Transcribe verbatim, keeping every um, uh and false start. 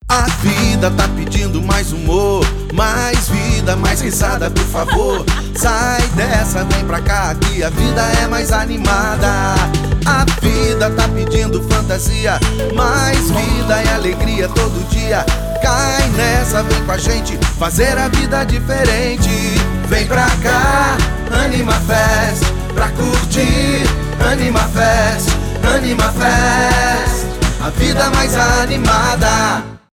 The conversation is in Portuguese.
A vida tá pedindo mais humor, mais vida, mais risada, por favor. Sai dessa, vem pra cá, que a vida é mais animada. A vida tá pedindo fantasia, mais vida e alegria todo dia. Cai nessa, vem com a gente fazer a vida diferente. Vem pra cá, Anima Fest, pra curtir. Anima Fest, Anima Fest, a vida mais animada.